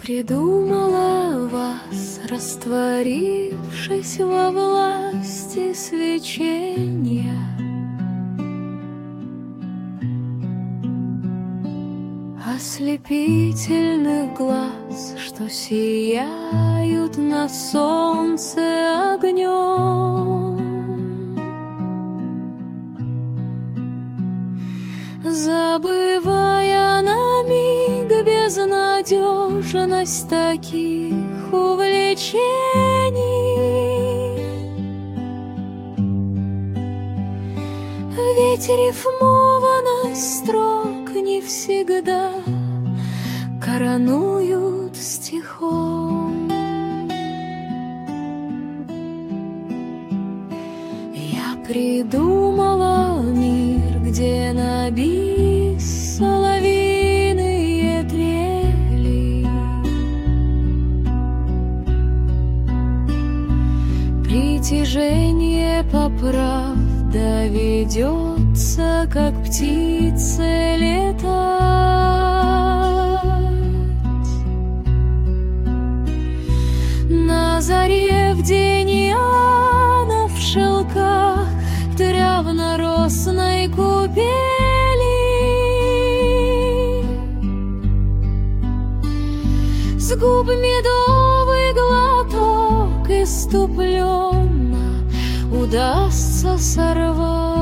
Придумала вас, растворившись во власти свечения. Ослепительных глаз, что сияют на солнце огнем. Забывая на миг безнадежность таких увлечений, ведь рифмованность строк не всегда коронуют стихом. Я придумала мир, где на бис соловьиные трели, притяжение поправда ведется, как птице летать. На заре в день Иоанна в шелках травно-росной купели с губ медовый глоток иступленно удастся сорвать.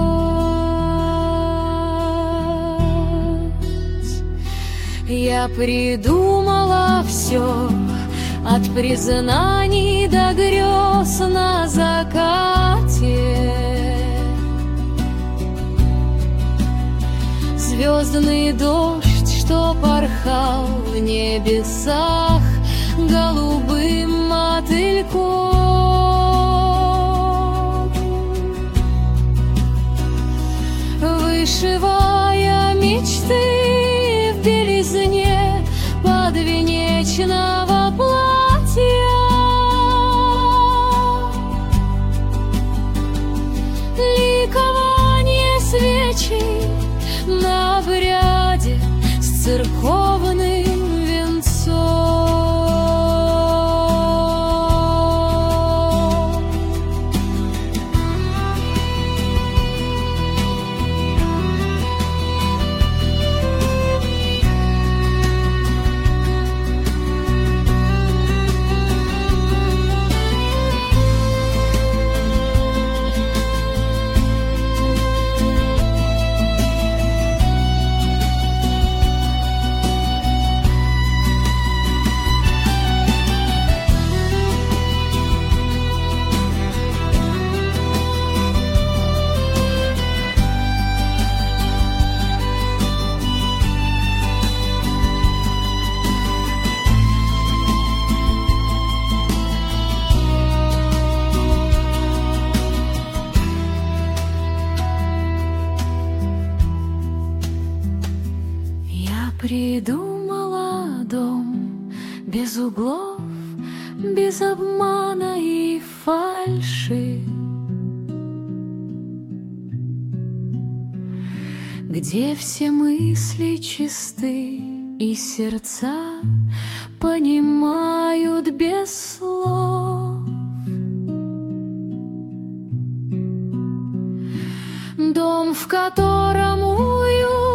Я придумала все, от признаний до грез на закате. Звездный дождь, что порхал в небесах голубым мотыльком, вышивая мечты в белизне подвенечного платья. Ликование свечи на обряде с церковным венцом. Придумала дом без углов, без обмана и фальши, где все мысли чисты и сердца понимают без слов. Дом, в котором уют